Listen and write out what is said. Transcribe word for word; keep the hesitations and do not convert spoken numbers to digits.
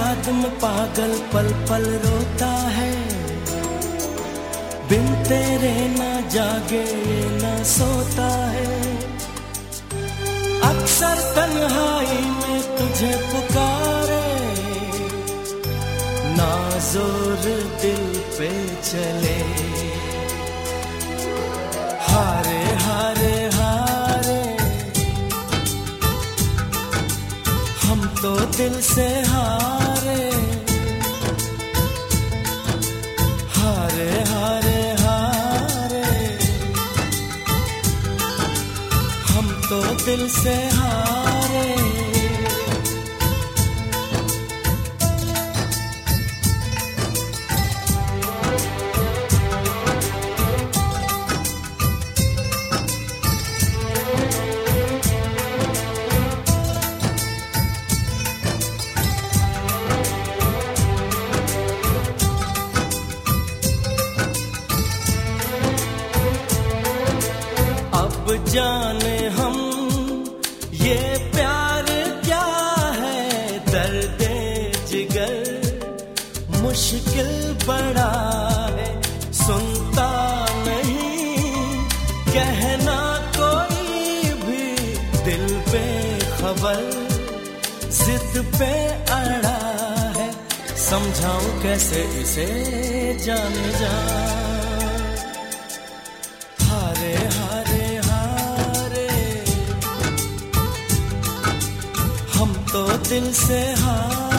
याद में पागल पल पल रोता है, बिन तेरे ना जागे ना सोता है। अक्सर तन्हाई में तुझे पुकारे, ना जोर दिल पे चले। हारे हारे हारे हम तो दिल से हारे, हारे हारे हारे हम तो दिल से हारे। जाने हम ये प्यार क्या है, दर्दे जिगर मुश्किल बड़ा है। सुनता नहीं कहना कोई भी, दिल पे खबर जिद पे अड़ा है। समझाऊं कैसे इसे जाने जा, हारे हारे हम तो दिल से हार।